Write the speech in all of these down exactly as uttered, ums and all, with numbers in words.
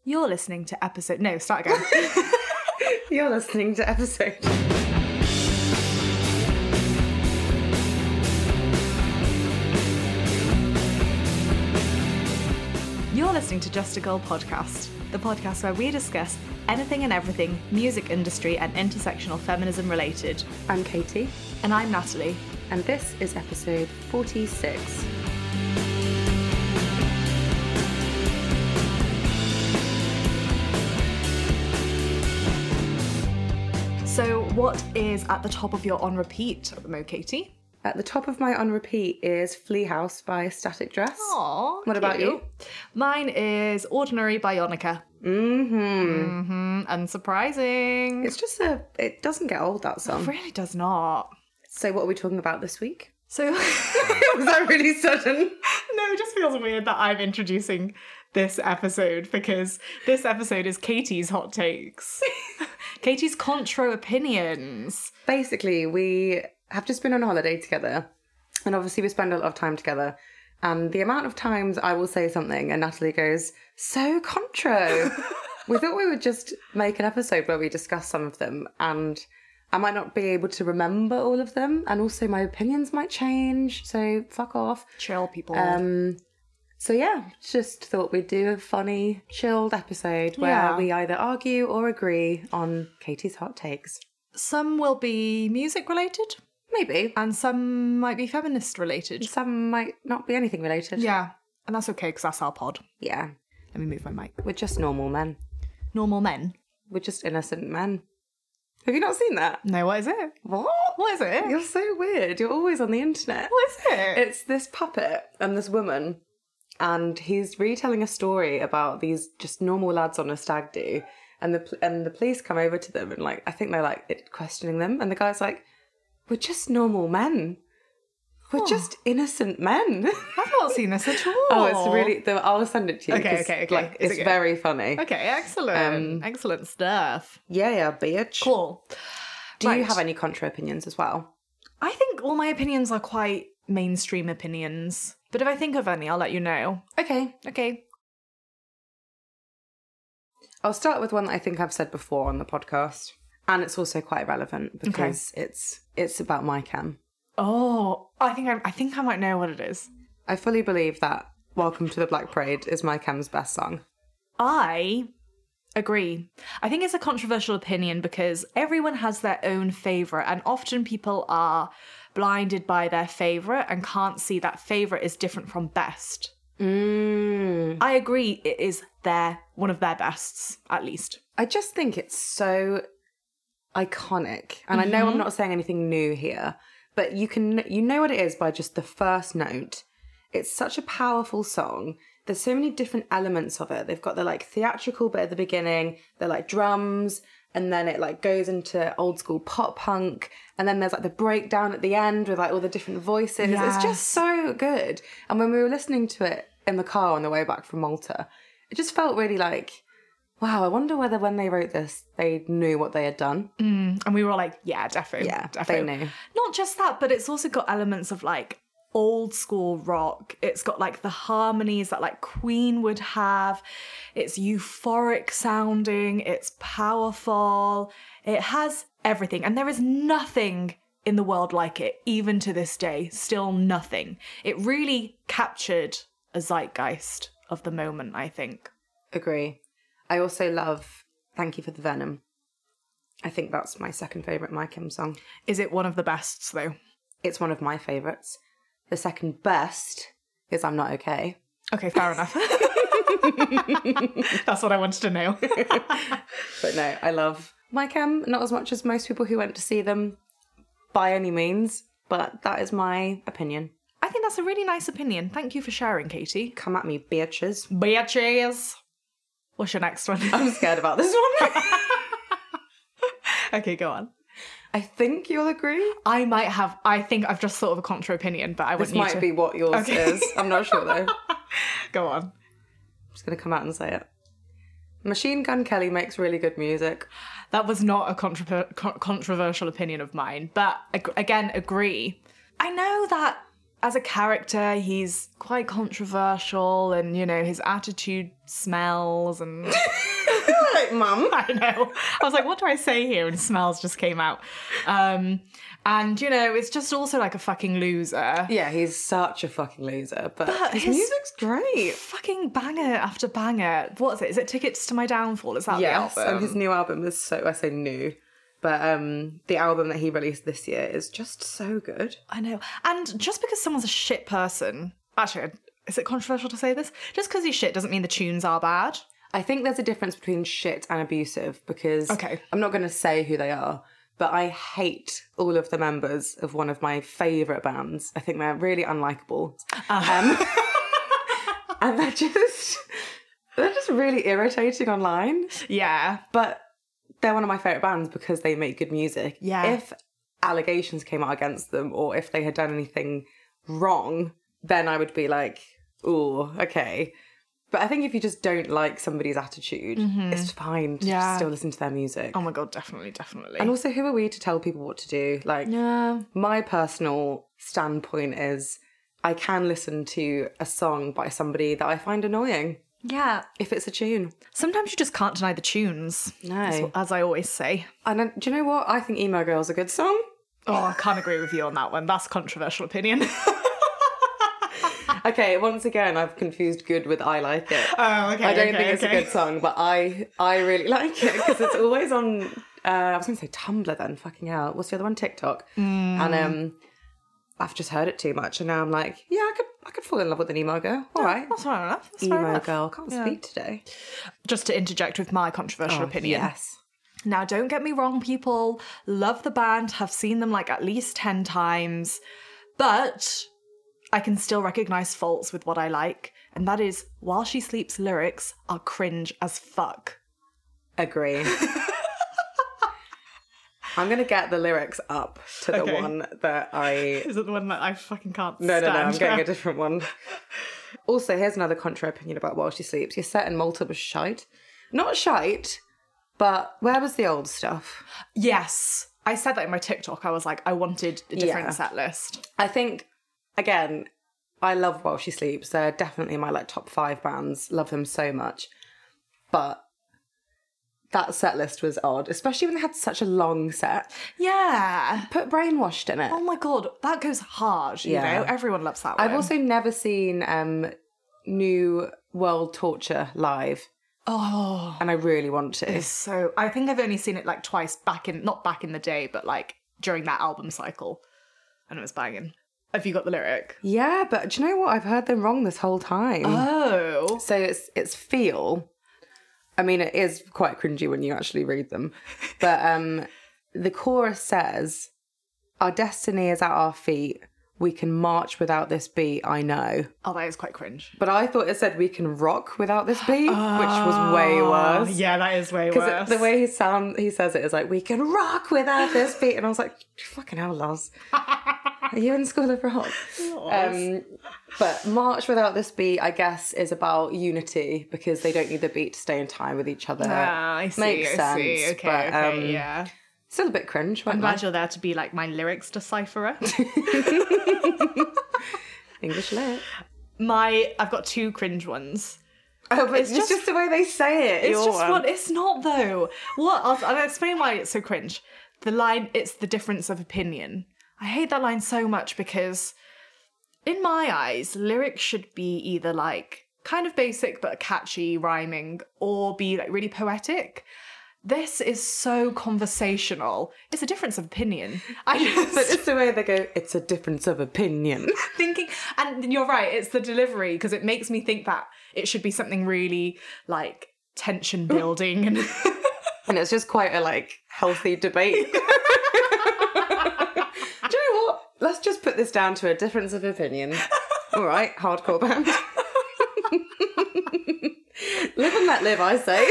You're listening to episode... No, start again. You're listening to episode... You're listening to Just a Girl podcast, the podcast where we discuss anything and everything music industry and intersectional feminism related. I'm Katie. And I'm Natalie. And this is episode forty-six. So what is at the top of your on repeat at the moment, Katie? At the top of my on repeat is Flea House by Static Dress. Aww, What about you? Mine is Ordinary by Yonica. Mm-hmm. Mm-hmm. Unsurprising. It's just a... It doesn't get old, that song. It really does not. So what are we talking about this week? So... Was that really sudden? No, it just feels weird that I'm introducing this episode because this episode is Katie's hot takes. Katie's contro opinions. Basically, we have just been on holiday together, and obviously we spend a lot of time together, and the amount of times I will say something and Natalie goes, so contro. We thought we would just make an episode where we discuss some of them, and I might not be able to remember all of them, and also my opinions might change, so fuck off. Chill, people. Um, so yeah, just thought we'd do a funny, chilled episode where Yeah. we either argue or agree on Katie's hot takes. Some will be music related, Maybe. and some might be feminist related. Some might not be anything related. Yeah, and that's okay because that's our pod. Yeah. Let me move my mic. We're just normal men. Normal men. We're just innocent men. Have you not seen that? No, what is it? What? What is it? You're so weird. You're always on the internet. What is it? It's this puppet and this woman, and he's retelling a story about these just normal lads on a stag do, and the pl- and the police come over to them and like I think they're like it- questioning them, and the guy's like, "We're just normal men. We're Oh. just innocent men." I've not seen this at all. Oh, it's really. The, I'll send it to you. Okay, 'cause, okay, okay. Like, Is it it's good? very funny. Okay, excellent. Um, excellent stuff. Yeah, yeah, bitch. Cool. Do you Right. have any contra opinions as well? I think all my opinions are quite mainstream opinions. But if I think of any, I'll let you know. Okay. Okay. I'll start with one that I think I've said before on the podcast, and it's also quite relevant because it's it's about my cam. Oh, I think I, I think I might know what it is. I fully believe that Welcome to the Black Parade is my cam's best song. I agree. I think it's a controversial opinion because everyone has their own favourite, and often people are blinded by their favourite and can't see that favourite is different from best. Mm. I agree it is their one of their bests, at least. I just think it's so iconic, and I know I'm not saying anything new here, but you can you know what it is by just the first note. It's such a powerful song. There's so many different elements of it. They've got the like theatrical bit at the beginning, they're like drums, and then it like goes into old school pop punk, and then there's like the breakdown at the end with like all the different voices. Yes. It's just so good. And when we were listening to it in the car on the way back from Malta, it just felt really like, wow, I wonder whether when they wrote this, they knew what they had done. Mm, and we were all like, yeah, defo. Yeah, defo. they knew. Not just that, but it's also got elements of like old school rock. It's got like the harmonies that like Queen would have. It's euphoric sounding. It's powerful. It has everything. And there is nothing in the world like it, even to this day. Still nothing. It really captured a zeitgeist of the moment, I think. Agree. I also love Thank You for the Venom. I think that's my second favourite My Kim song. Is it one of the bests, though? It's one of my favourites. The second best is I'm Not Okay. Okay, fair enough. That's what I wanted to know. But no, I love My Kim, not as much as most people who went to see them by any means, but that is my opinion. I think that's a really nice opinion. Thank you for sharing, Katie. Come at me, bitches. Bitches. What's your next one? I'm scared about this one. Okay, go on. I think you'll agree. I might have, I think I've just thought of a contra opinion, but I This want you might to... be what yours Okay. is. I'm not sure though. I'm Go on. just going to come out and say it. Machine Gun Kelly makes really good music. That was not a contra- con- controversial opinion of mine, but ag- again, agree. I know that as a character, he's quite controversial, and, you know, his attitude smells and... Like, mum. I know. I was like, what do I say here? And smells just came out. Um, and, you know, it's just also like a fucking loser. Yeah, he's such a fucking loser, but, But his, his- music's great. Fucking banger after banger. What is it? Is it Tickets to My Downfall? Is that Yes, the album? and his new album is so, I say new, but um, the album that he released this year is just so good. I know. And just because someone's a shit person... Actually, is it controversial to say this? Just because he's shit doesn't mean the tunes are bad. I think there's a difference between shit and abusive because Okay. I'm not going to say who they are, but I hate all of the members of one of my favourite bands. I think they're really unlikable. Um, and they're just, they're just really irritating online. Yeah. But they're one of my favourite bands because they make good music. Yeah. If allegations came out against them or if they had done anything wrong, then I would be like, ooh, okay. But I think if you just don't like somebody's attitude, it's fine to Yeah. still listen to their music. Oh my God, definitely, definitely. And also, who are we to tell people what to do? Like, yeah. my personal standpoint is I can listen to a song by somebody that I find annoying Yeah. if it's a tune. Sometimes you just can't deny the tunes. No. As, as I always say. And then, do you know what? I think Emo Girl's a good song. Oh, I can't agree with you on that one. That's a controversial opinion. Okay, once again, I've confused good with I like it. Oh, okay. I don't okay, think it's okay. a good song, but I I really like it because it's always on. Uh, I was going to say Tumblr then. Fucking hell, what's the other one? TikTok. Mm. And um, I've just heard it too much, and now I'm like, yeah, I could I could fall in love with an emo girl. All right, That's fair enough. That's fair emo enough. girl. Can't Yeah. speak today. Just to interject with my controversial Oh, opinion. Yes. Now, don't get me wrong, people. Love the band, have seen them like at least ten times, but I can still recognise faults with what I like, and that is While She Sleeps lyrics are cringe as fuck. Agree. I'm gonna get the lyrics up to the Okay. one that I. Is it the one that I fucking can't No, no, no. I'm stand? getting a different one. Also, here's another contra opinion about While She Sleeps. Your set in Malta was shite. Not shite, but where was the old stuff? Yes. I said that in my TikTok. I was like, I wanted a different Yeah. set list. I think, again, I love While She Sleeps. They're definitely my like top five bands. Love them so much. But that set list was odd, especially when they had such a long set. Yeah. Put Brainwashed in it. Oh my God, that goes hard, you Yeah. know? Everyone loves that one. I've also never seen um, New World Torture live, Oh, and I really want to. it's so... I think I've only seen it like twice back in... Not back in the day, but like during that album cycle. And it was banging. Have you got the lyric? Yeah, but do you know what? I've heard them wrong this whole time. Oh. So it's it's feel. I mean, it is quite cringy when you actually read them. But um, the chorus says, "Our destiny is at our feet. We can march without this beat, I know." Oh, that is quite cringe. But I thought it said we can rock without this beat, which was way worse. Yeah, that is way worse. Because the way he sound, he says it is like, "We can rock without this beat." And I was like, fucking hell, Loz. Are you in School of Rock? Um, but March Without This Beat, I guess, is about unity because they don't need the beat to stay in time with each other. Ah, I see, Makes I sense. see. Okay, but, okay, um, yeah. Still a bit cringe. I'm glad you're there to be like my lyrics decipherer. English lit. my... I've got two cringe ones. Oh, but it's, just- just, the way they say it. It's your just one. what it's not though. What I'll, I'll explain why it's so cringe. The line, it's the difference of opinion. I hate that line so much because in my eyes, lyrics should be either like kind of basic but catchy, rhyming, or be like really poetic. This is so conversational. It's a difference of opinion. I just But it's the way they go, it's a difference of opinion. thinking, and you're right, it's the delivery because it makes me think that it should be something really like tension building and And it's just quite a like healthy debate. Do you know what? Let's just put this down to a difference of opinion. All right, hardcore band. Live and let live, I say.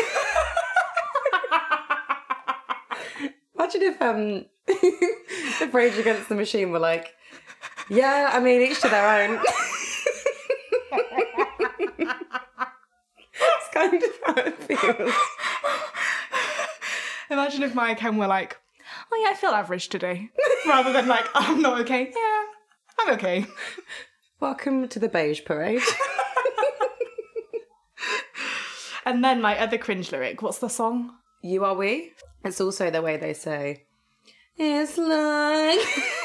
Imagine if um if Rage Against the Machine were like, yeah, I mean, each to their own. It's kind of how it feels. imagine if my account were like, oh yeah, I feel average today. Rather than like, I'm not okay. Yeah, I'm okay. Welcome to the beige parade. And then my other cringe lyric, what's the song? You are we. It's also the way they say, it's like...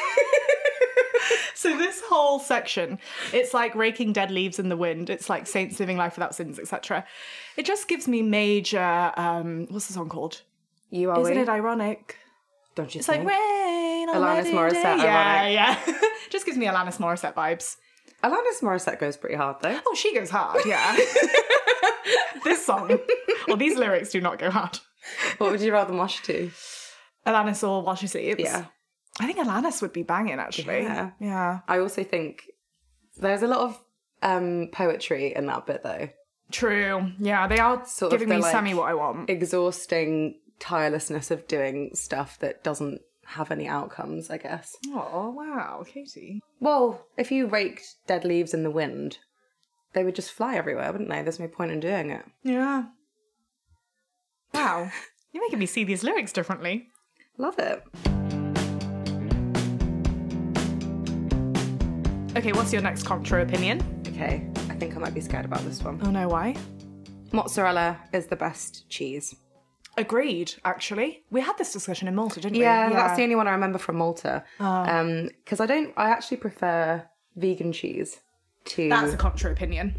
So this whole section, it's like raking dead leaves in the wind. It's like saints living life without sins, et cetera. It just gives me major, um, what's the song called? You are Isn't we. it ironic? Don't you It's think? like rain on Alanis wedding Morissette, day. Yeah, ironic. yeah. Just gives me Alanis Morissette vibes. Alanis Morissette goes pretty hard, though. Oh, she goes hard, yeah. This song, well, these lyrics do not go hard. What would you rather mosh to? Alanis or While She Sleeps? Yeah. I think Alanis would be banging, actually. Yeah. Yeah. I also think there's a lot of um, poetry in that bit, though. True. Yeah, they are Sort of giving the, me like, Sammy what I want. Exhausting tirelessness of doing stuff that doesn't have any outcomes, I guess. Oh, wow, Katie. Well, if you raked dead leaves in the wind, they would just fly everywhere, wouldn't they? There's no point in doing it. Yeah. Wow. You're making me see these lyrics differently. Love it. Okay, what's your next contra opinion? Okay, I think I might be scared about this one. Oh no, why? Mozzarella is the best cheese. Agreed, actually. We had this discussion in Malta, didn't we? Yeah, that's the only one I remember from Malta. Oh. Um, because I don't, I actually prefer vegan cheese to. That's a contra opinion.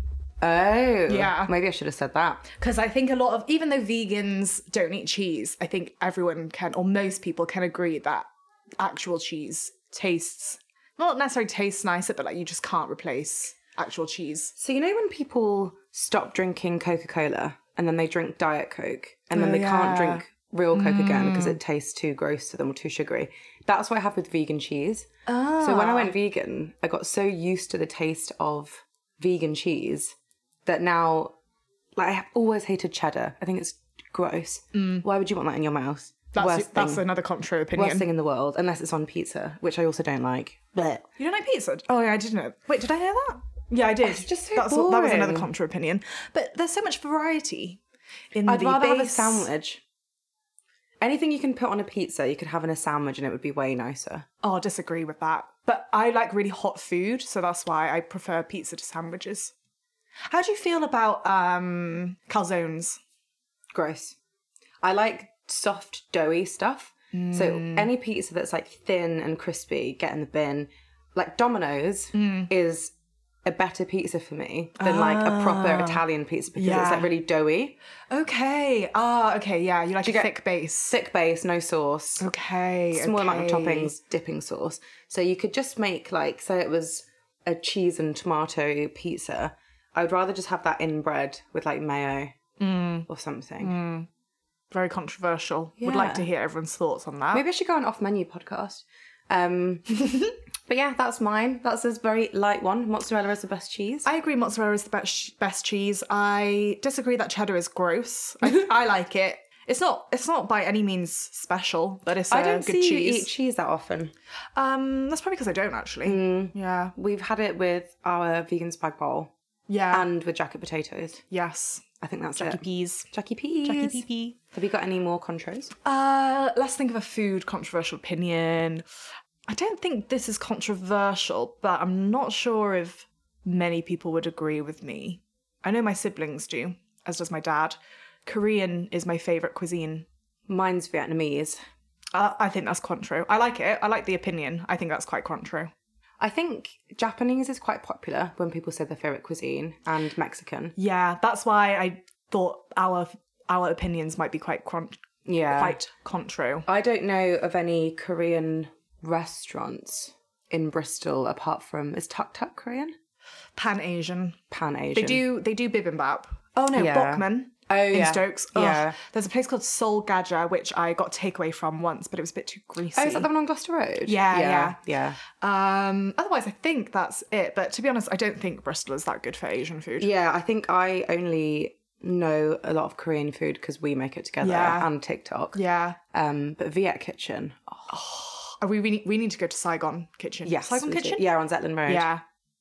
Oh, Yeah. Maybe I should have said that. Because I think a lot of, even though vegans don't eat cheese, I think everyone can, or most people can agree that actual cheese tastes, not necessarily tastes nicer, but like you just can't replace actual cheese. So you know when people stop drinking Coca-Cola and then they drink Diet Coke and then Oh, they can't yeah. drink real Coke again because it tastes too gross to them or too sugary. That's what I have with vegan cheese. Oh. So when I went vegan, I got so used to the taste of vegan cheese that now, like, I have always hated cheddar. I think it's gross. Why would you want that in your mouth? That's, worst that's thing, another contra opinion. worst thing in the world, unless it's on pizza, which I also don't like. But You don't like pizza? Oh, yeah, I didn't know. Wait, did I hear that? Yeah, I did. It's just so That's what, that was another boring. contra opinion. But there's so much variety in I'd the rather have a base. sandwich. Anything you can put on a pizza, you could have in a sandwich and it would be way nicer. Oh, I disagree with that. But I like really hot food, so that's why I prefer pizza to sandwiches. How do you feel about um, calzones? Gross. I like soft, doughy stuff. So any pizza that's like thin and crispy, get in the bin. Like Domino's is a better pizza for me than like a proper Italian pizza because Yeah. it's like really doughy. Okay. Ah, okay, yeah. You like a get- thick base. Thick base, no sauce. Okay. Small amount of okay. toppings, dipping sauce. So you could just make like, say it was a cheese and tomato pizza. I'd rather just have that in bread with like mayo or something. Very controversial. Would Yeah. like to hear everyone's thoughts on that. Maybe I should go on off menu podcast. Um, but yeah, that's mine. That's a very light one. Mozzarella is the best cheese. I agree mozzarella is the best best cheese. I disagree that cheddar is gross. I, I like it. It's not it's not by any means special, but it's a I don't good see cheese. you eat cheese that often. Um, that's probably because I don't actually. Yeah. We've had it with our vegan spag bowl Yeah. and with jacket potatoes. yes. I think that's Jackie it. peas. Jackie peas. Jackie pee pee. Have you got any more contras? Uh, let's think of a food controversial opinion. I don't think this is controversial, but I'm not sure if many people would agree with me. I know my siblings do, as does my dad. Korean is my favourite cuisine. Mine's Vietnamese. Uh, I think that's contro. I like it. I like the opinion. I think that's quite contro. I think Japanese is quite popular when people say their favourite cuisine, and Mexican. Yeah, that's why I thought our our opinions might be quite con- Yeah. quite contro. I don't know of any Korean restaurants in Bristol apart from, is Tuk Tuk Korean? Pan Asian. Pan Asian. They do they do bibimbap. Oh no, Yeah. Bokman. Oh, in yeah. Stokes. Ugh. Yeah. There's a place called Seoul Gaja, which I got takeaway from once, but it was a bit too greasy. Oh, is that the one on Gloucester Road? Yeah, yeah. Yeah. Um, otherwise, I think that's it. But to be honest, I don't think Bristol is that good for Asian food. Yeah, I think I only know a lot of Korean food because we make it together Yeah. and TikTok. Yeah. Um, but Viet Kitchen. Oh, Are we, we, need, we need to go to Saigon Kitchen. yes. Saigon we do. Kitchen? Yeah, on Zetland Road. Yeah.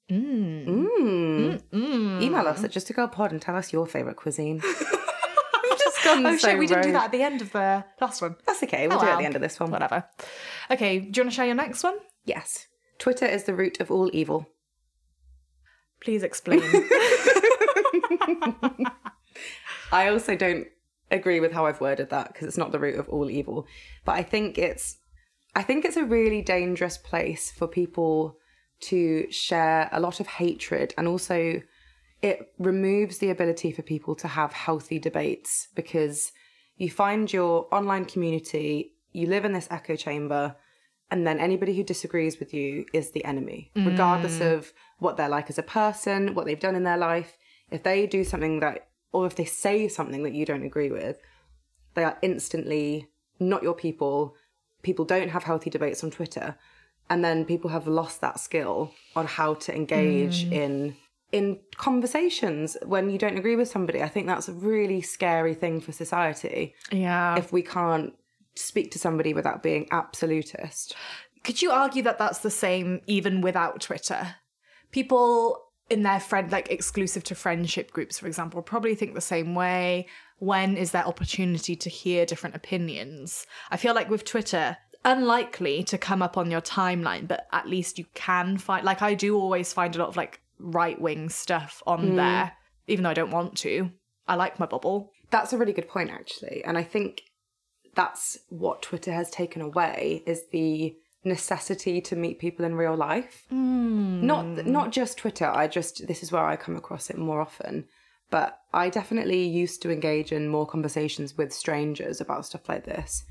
Mm. Mm. Email us at just a girl pod and tell us your favourite cuisine. I've just gone Oh so shit, we didn't do rogue. that at the end of the last one. That's okay. We'll Oh, do it at well. the end of this one. Whatever. Okay, do you want to share your next one? Yes. Twitter is the root of all evil. Please explain. I also don't agree with how I've worded that because it's not the root of all evil. But I think it's I think it's a really dangerous place for people to share a lot of hatred, and also it removes the ability for people to have healthy debates because you find your online community, you live in this echo chamber, and then anybody who disagrees with you is the enemy, mm. regardless of what they're like as a person, what they've done in their life. If they do something that, or if they say something that you don't agree with, they are instantly not your people. People don't have healthy debates on Twitter. And then people have lost that skill on how to engage mm. in in conversations when you don't agree with somebody. I think that's a really scary thing for society. Yeah. If we can't speak to somebody without being absolutist. Could you argue that that's the same even without Twitter? People in their friend, like exclusive to friendship groups, for example, probably think the same way. When is there opportunity to hear different opinions? I feel like with Twitter, unlikely to come up on your timeline, but at least you can find, like I do always find a lot of like right-wing stuff on mm. there, even though I don't want to. I like my bubble. That's a really good point, actually. And I think that's what Twitter has taken away, is the necessity to meet people in real life. Mm. Not not just Twitter. I just, this is where I come across it more often. But I definitely used to engage in more conversations with strangers about stuff like this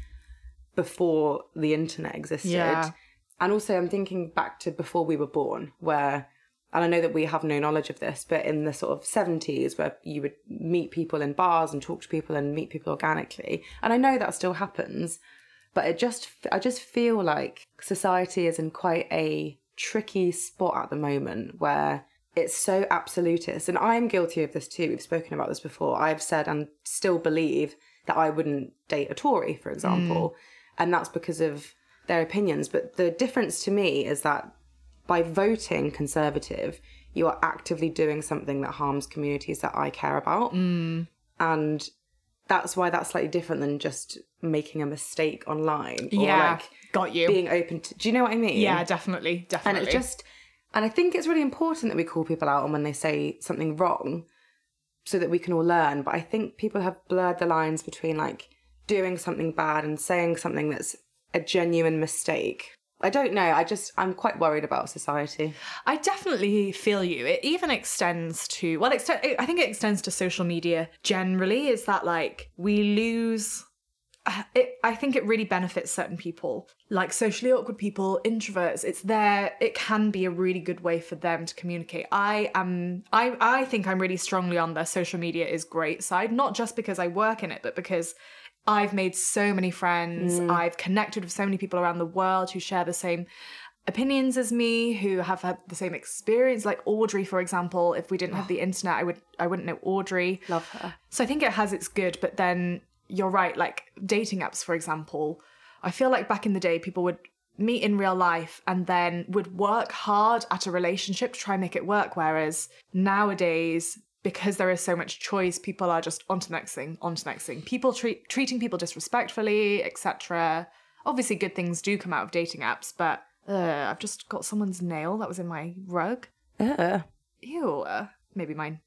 before the internet existed. Yeah. And also I'm thinking back to before we were born, where, and I know that we have no knowledge of this, but in the sort of seventies where you would meet people in bars and talk to people and meet people organically. And I know that still happens, but it just, I just feel like society is in quite a tricky spot at the moment where it's so absolutist. And I'm guilty of this too. We've spoken about this before. I've said and still believe that I wouldn't date a Tory, for example. Mm. And that's because of their opinions. But the difference to me is that by voting Conservative, you are actively doing something that harms communities that I care about. Mm. And that's why that's slightly different than just making a mistake online. Or yeah, like got you. Being open to... Do you know what I mean? Yeah, definitely, definitely. And it's just... And I think it's really important that we call people out on when they say something wrong so that we can all learn. But I think people have blurred the lines between like doing something bad and saying something that's a genuine mistake. I don't know. I just, I'm quite worried about society. I definitely feel you. It even extends to, well, ext- I think it extends to social media generally, is that like we lose... It, I think it really benefits certain people, like socially awkward people, introverts. It's there. It can be a really good way for them to communicate. I am. I. I think I'm really strongly on the social media is great side, not just because I work in it, but because I've made so many friends. Mm. I've connected with so many people around the world who share the same opinions as me, who have had the same experience. Like Audrey, for example. If we didn't have the internet, I would. I wouldn't know Audrey. Love her. So I think it has its good, but then. You're right, like dating apps, for example. I feel like back in the day, people would meet in real life and then would work hard at a relationship to try and make it work. Whereas nowadays, because there is so much choice, people are just on to the next thing, on to the next thing. People treat treating people disrespectfully, et cetera. Obviously, good things do come out of dating apps, but uh, I've just got someone's nail that was in my rug. Uh. Ew, uh, maybe mine.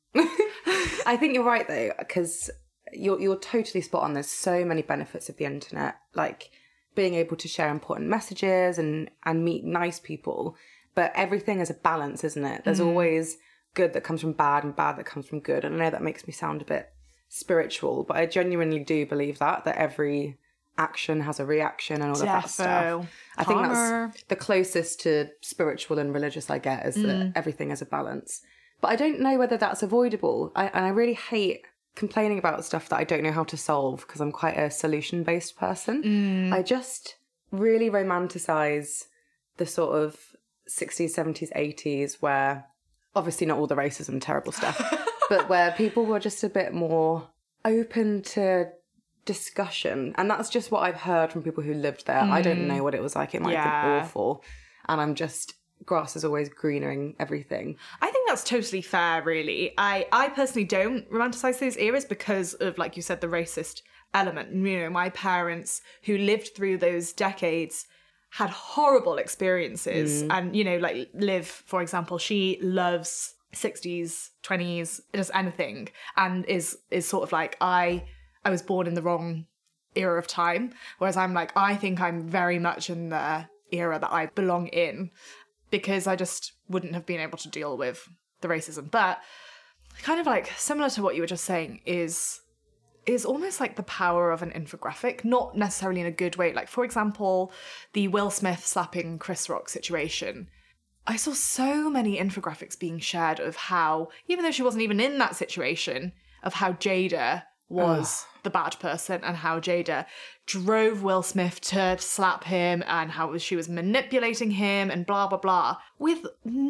I think you're right, though, because... You're you're totally spot on. There's so many benefits of the internet, like being able to share important messages and, and meet nice people. But everything is a balance, isn't it? There's mm. always good that comes from bad and bad that comes from good. And I know that makes me sound a bit spiritual, but I genuinely do believe that, that every action has a reaction and all of that stuff. I think that's the closest to spiritual and religious I get, is mm. that everything is a balance. But I don't know whether that's avoidable. I, and I really hate... complaining about stuff that I don't know how to solve because I'm quite a solution-based person. Mm. I just really romanticize the sort of sixties, seventies, eighties where, obviously not all the racism, terrible stuff, but where people were just a bit more open to discussion. And that's just what I've heard from people who lived there. Mm. I don't know what it was like. It might yeah. have been awful. And I'm just... grass is always greener in everything. I think that's totally fair, really. I, I personally don't romanticize those eras because of, like you said, the racist element. You know, my parents who lived through those decades had horrible experiences. Mm. And, you know, like Liv, for example, she loves sixties, twenties, just anything, and is is sort of like, I I was born in the wrong era of time, whereas I'm like, I think I'm very much in the era that I belong in, because I just wouldn't have been able to deal with the racism. But kind of like similar to what you were just saying is is almost like the power of an infographic, not necessarily in a good way. Like, for example, the Will Smith slapping Chris Rock situation. I saw so many infographics being shared of how, even though she wasn't even in that situation, of how Jada was the bad person and how Jada drove Will Smith to slap him and how she was manipulating him and blah, blah, blah, with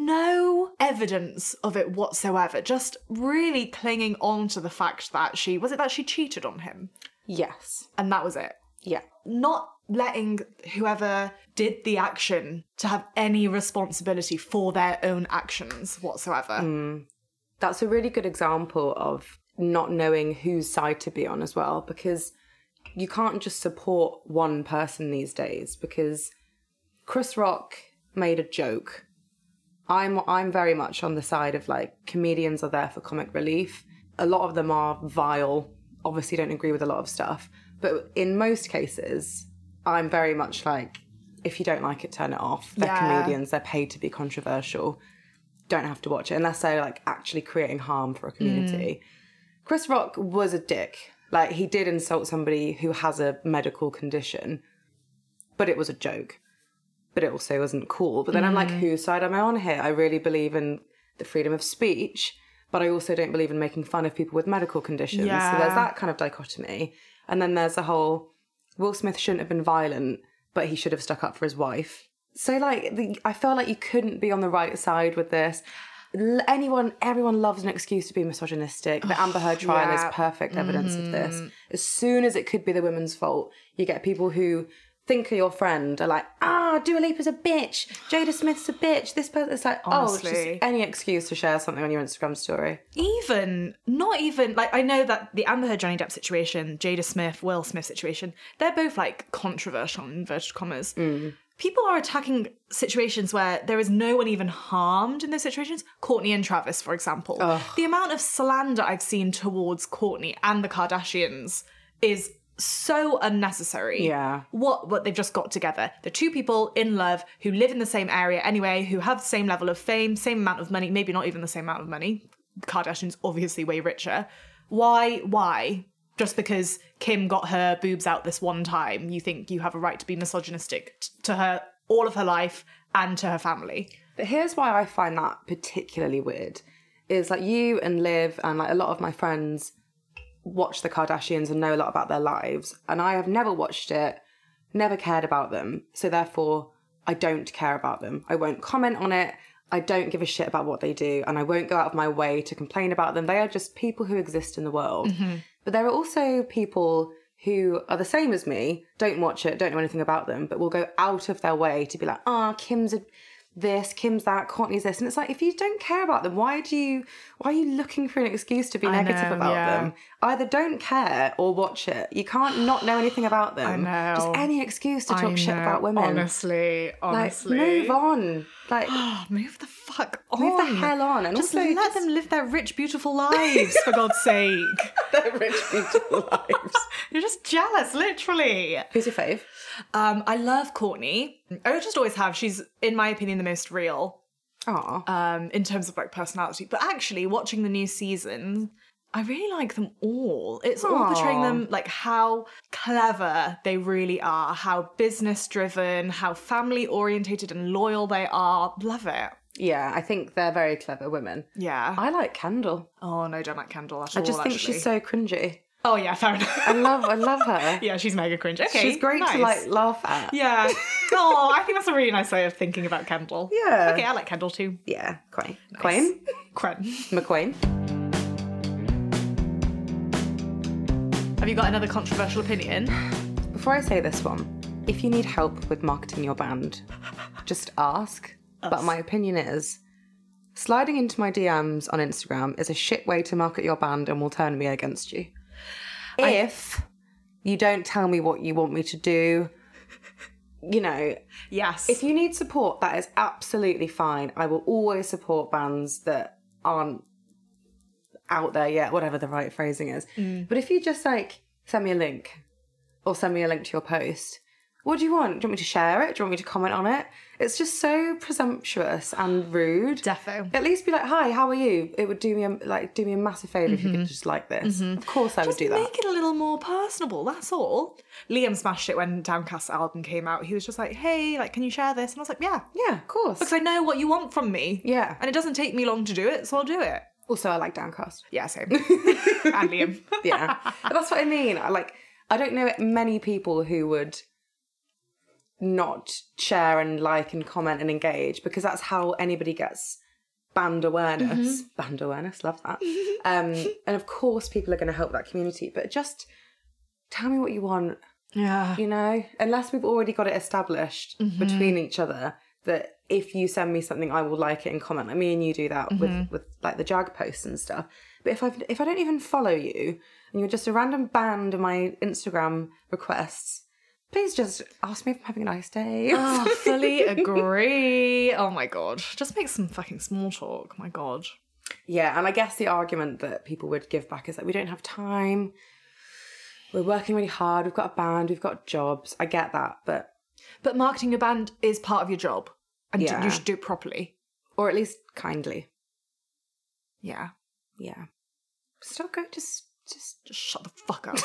no evidence of it whatsoever. Just really clinging on to the fact that she, was it that she cheated on him? Yes. And that was it. Yeah. Not letting whoever did the action to have any responsibility for their own actions whatsoever. Mm. That's a really good example of not knowing whose side to be on as well, because you can't just support one person these days, because Chris Rock made a joke. I'm I'm very much on the side of, like, comedians are there for comic relief. A lot of them are vile, obviously don't agree with a lot of stuff, but in most cases I'm very much like, if you don't like it, turn it off. They're Yeah. comedians, they're paid to be controversial. Don't have to watch it unless they're, like, actually creating harm for a community. Mm. Chris Rock was a dick. Like, he did insult somebody who has a medical condition, but it was a joke. But it also wasn't cool. But then mm. I'm like, whose side am I on here? I really believe in the freedom of speech, but I also don't believe in making fun of people with medical conditions. Yeah. So there's that kind of dichotomy. And then there's the whole, Will Smith shouldn't have been violent, but he should have stuck up for his wife. So, like, the, I feel like you couldn't be on the right side with this. Anyone, everyone loves an excuse to be misogynistic. The Amber Heard trial yeah. is perfect evidence mm. of this. As soon as it could be the women's fault, you get people who think are your friend are like, ah, Dua Lipa's a bitch, Jada Smith's a bitch. This person, it's like, Honestly. oh, it's just any excuse to share something on your Instagram story. Even, not even, like, I know that the Amber Heard Johnny Depp situation, Jada Smith, Will Smith situation, they're both, like, controversial in inverted commas. Mm. People are attacking situations where there is no one even harmed in those situations. Kourtney and Travis, for example. Ugh. The amount of slander I've seen towards Kourtney and the Kardashians is so unnecessary. Yeah. What what they've just got together. The two people in love who live in the same area anyway, who have the same level of fame, same amount of money, maybe not even the same amount of money. Kardashians obviously way richer. Why? Why? Just because Kim got her boobs out this one time, you think you have a right to be misogynistic t- to her all of her life and to her family. But here's why I find that particularly weird. Is like you and Liv and like a lot of my friends watch the Kardashians and know a lot about their lives. And I have never watched it, never cared about them. So therefore, I don't care about them. I won't comment on it. I don't give a shit about what they do. And I won't go out of my way to complain about them. They are just people who exist in the world. Mm-hmm. But there are also people who are the same as me, don't watch it, don't know anything about them, but will go out of their way to be like, ah, oh, Kim's a this, Kim's that, Kourtney's this. And it's like, if you don't care about them, why do you, why are you looking for an excuse to be I negative know, about yeah. them? Either don't care or watch it. You can't not know anything about them. I know. Just any excuse to talk I shit know. about women. Honestly, honestly. Like, move on. Like, move the fuck on. move the hell on. And just also, let just... them live their rich, beautiful lives, for God's sake. their rich, beautiful lives. You're just jealous, literally. Who's your fave? Um, I love Kourtney. I just always have. She's, in my opinion, the most real. Aw. Um, in terms of like personality. But actually, watching the new season, I really like them all. It's all portraying Aw. them like how clever they really are, how business driven, how family orientated and loyal they are. Love it. Yeah, I think they're very clever women. Yeah. I like Kendall. Oh no, don't like Kendall at I all. just think actually. she's so cringy. Oh yeah, fair enough. I love, I love her. Yeah, she's mega cringe. Okay, She's great nice. to like laugh at. Yeah. Oh, I think that's a really nice way of thinking about Kendall. Yeah. Okay, I like Kendall too. Yeah, Quain. Nice. Quain? Quen. McQuain. Have you got another controversial opinion? Before I say this one, if you need help with marketing your band, just ask. Us. But my opinion is, sliding into my D Ms on Instagram is a shit way to market your band and will turn me against you. I- If you don't tell me what you want me to do, you know, Yes. if you need support, that is absolutely fine. I will always support bands that aren't out there yet, whatever the right phrasing is. Mm. But if you just like send me a link or send me a link to your post, what do you want? Do you want me to share it? Do you want me to comment on it? It's just so presumptuous and rude. Defo. At least be like, "Hi, how are you?" It would do me a, like do me a massive favour if you could just like this. Of course, I Just would do that. make it a little more personable, that's all. Liam smashed it when Downcast's album came out. He was just like, hey, like, can you share this? And I was like, yeah. Yeah, of course. Because I know what you want from me. Yeah. And it doesn't take me long to do it, so I'll do it. Also, I like Downcast. Yeah, same. And Liam. Yeah, but that's what I mean. I like. I don't know many people who would not share and like and comment and engage, because that's how anybody gets band awareness. Mm-hmm. Band awareness, love that. Um, and of course, people are going to help that community. But just tell me what you want. Yeah. You know, unless we've already got it established Mm-hmm. between each other that if you send me something, I will like it and comment. Like me and you do that Mm-hmm. with, with like the Jag posts and stuff. But if I if I don't even follow you and you're just a random band of my Instagram requests, please just ask me if I'm having a nice day. Oh, fully agree. Oh my god. Just make some fucking small talk. My god. Yeah, and I guess the argument that people would give back is that we don't have time. We're working really hard. We've got a band. We've got jobs. I get that, but But marketing your band is part of your job. And Yeah. you should do it properly. or at least kindly. Yeah. Yeah. Still go. Just just Just shut the fuck up.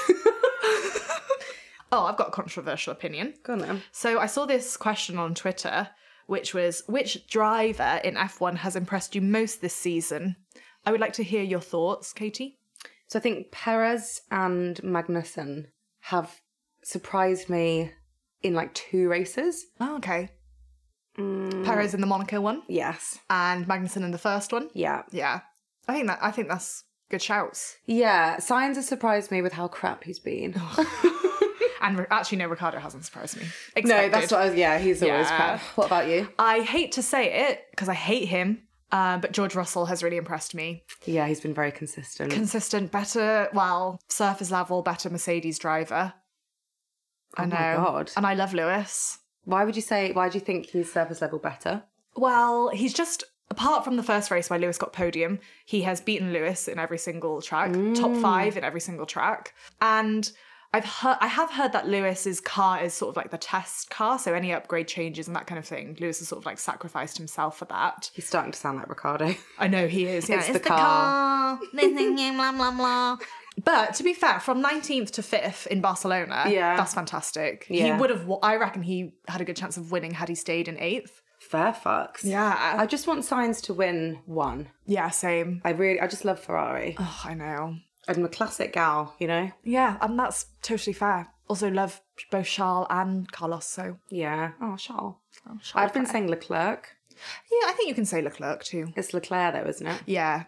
Oh, I've got a controversial opinion. go on then. So I saw this question on Twitter, which was, which driver in F one has impressed you most this season? I would like to hear your thoughts, Katie. So I think Perez and Magnussen have surprised me in like two races. Oh, okay. Perez in the Monaco one Yes. and Magnussen in the first one. Yeah. Yeah. I think that I think that's good shouts. Yeah. Sainz has surprised me with how crap he's been. And re- actually, no, Ricardo hasn't surprised me. No, Expected. that's what I was, yeah, he's always Yeah. crap. What about you? I hate to say it because I hate him, uh, but George Russell has really impressed me. Yeah, he's been very consistent. Consistent, better, well, surface level, better Mercedes driver. I Oh know. my God. And I love Lewis. Why would you say, why do you think he's surface level better? Well, he's just, apart from the first race where Lewis got podium, he has beaten Lewis in every single track, top five in every single track. And I've heard, I have heard that Lewis's car is sort of like the test car, so any upgrade changes and that kind of thing, Lewis has sort of like sacrificed himself for that. He's starting to sound like Ricardo. I know he is. Yeah, It's the car. blah, blah, blah. But to be fair, from nineteenth to fifth in Barcelona, Yeah. that's fantastic. Yeah. He would have, I reckon he had a good chance of winning had he stayed in eighth. Fair fucks. Yeah. I just want Sainz to win one. Yeah, same. I really, I just love Ferrari. Oh, I know. I'm a classic gal, you know? Yeah, and that's totally fair. Also love both Charles and Carlos, so... Yeah. Oh, Charles. Oh, Charles I've been Leclerc. saying Leclerc. Yeah, I think you can say Leclerc too. It's Leclerc though, isn't it? Yeah.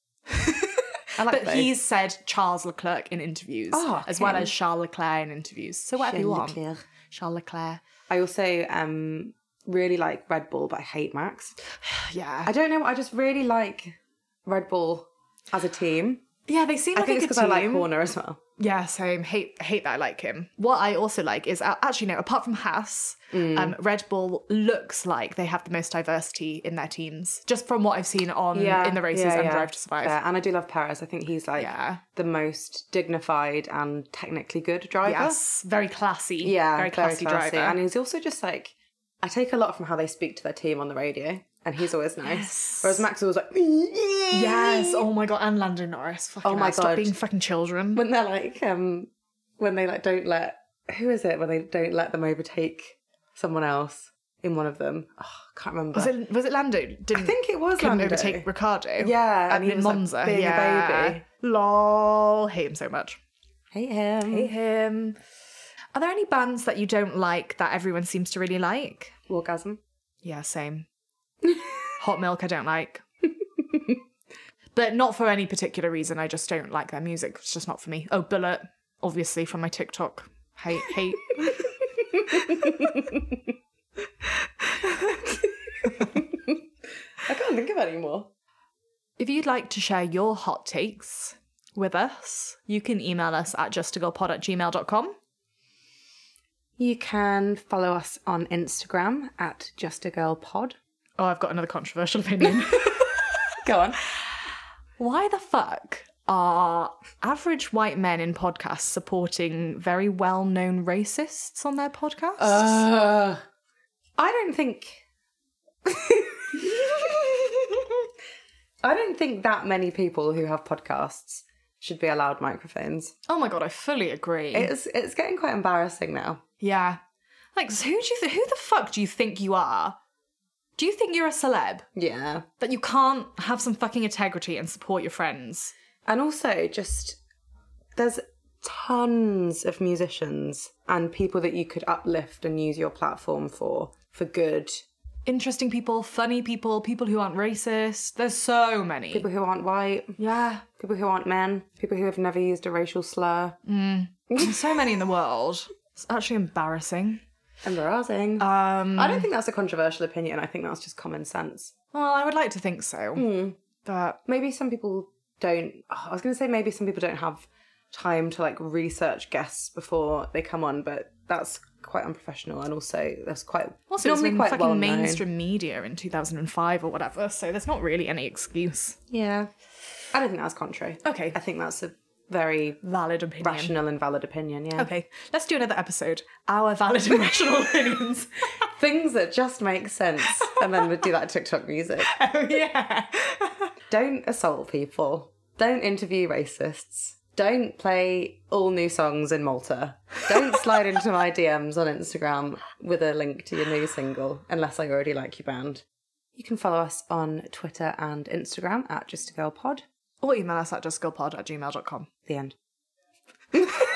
I like But both. he's said Charles Leclerc in interviews, Oh, as well okay. as Charles Leclerc in interviews. So whatever you want. Leclerc. Charles Leclerc. I also um really like Red Bull, but I hate Max. Yeah. I don't know. I just really like Red Bull as a team. yeah, they seem I like think a it's good because I team. like Horner as well. Yeah, same. Hate hate that I like him. What I also like is, uh, actually no, apart from Haas, Mm. um, Red Bull looks like they have the most diversity in their teams, just from what I've seen on in the races and Drive to Survive. Fair. And I do love Perez. I think he's like Yeah. the most dignified and technically good driver. Yes, very classy. Yeah, very classy, driver. And he's also just like, I take a lot from how they speak to their team on the radio, and he's always nice. Yes. Whereas Max was like, Yes. Oh my god. And Lando Norris. Fucking Oh my hell, Stop God. being fucking children. when they're like, um, when they like don't let, who is it? When they don't let them overtake someone else in one of them. Oh, I can't remember. Was it was it Lando? Didn't I think it was couldn't Lando. overtake Ricardo. Yeah, and and he in was, like, Monza. being a yeah. baby. Lol. Hate him so much. Hate him. Hate him. Are there any bands that you don't like that everyone seems to really like? Orgasm. Yeah, same. Hot Milk I don't like. But not for any particular reason. I just don't like their music. It's just not for me. Oh, Bullet, obviously from my TikTok. Hate, hate. I can't think of any more. If you'd like to share your hot takes with us, you can email us at justagirlpod at gmail dot com. You can follow us on Instagram at justagirlpod. Oh, I've got another controversial opinion. Go on. Why the fuck are average white men in podcasts supporting very well-known racists on their podcasts? Uh, I don't think... I don't think that many people who have podcasts should be allowed microphones. Oh my god, I fully agree. It's it's getting quite embarrassing now. Yeah. Like, so who do you th- who the fuck do you think you are? Do you think you're a celeb? Yeah. That you can't have some fucking integrity and support your friends? And also, just, there's tons of musicians and people that you could uplift and use your platform for, for good. Interesting people, funny people, people who aren't racist. There's so many. People who aren't white. Yeah. People who aren't men. People who have never used a racial slur. Mm. There's so many in the world. It's actually embarrassing. Embarrassing. Um, I don't think that's a controversial opinion. I think that's just common sense. Well, I would like to think so. Mm. But maybe some people don't... Oh, I was going to say maybe some people don't have time to, like, research guests before they come on, but that's quite unprofessional, and also that's quite... Also, it's been quite fucking well mainstream media in two thousand five or whatever, so there's not really any excuse. Yeah. I don't think that's contrary. Okay. I think that's a very valid opinion. Rational and valid opinion, yeah. Okay, let's do another episode. Our valid and rational opinions. Things that just make sense. And then we'd do that TikTok music. Oh, yeah. Don't assault people. Don't interview racists. Don't play all new songs in Malta. Don't slide into my D Ms on Instagram with a link to your new single, unless I already like your band. You can follow us on Twitter and Instagram at justagirlpod. Or email us at justagirlpod at gmail dot com. The end.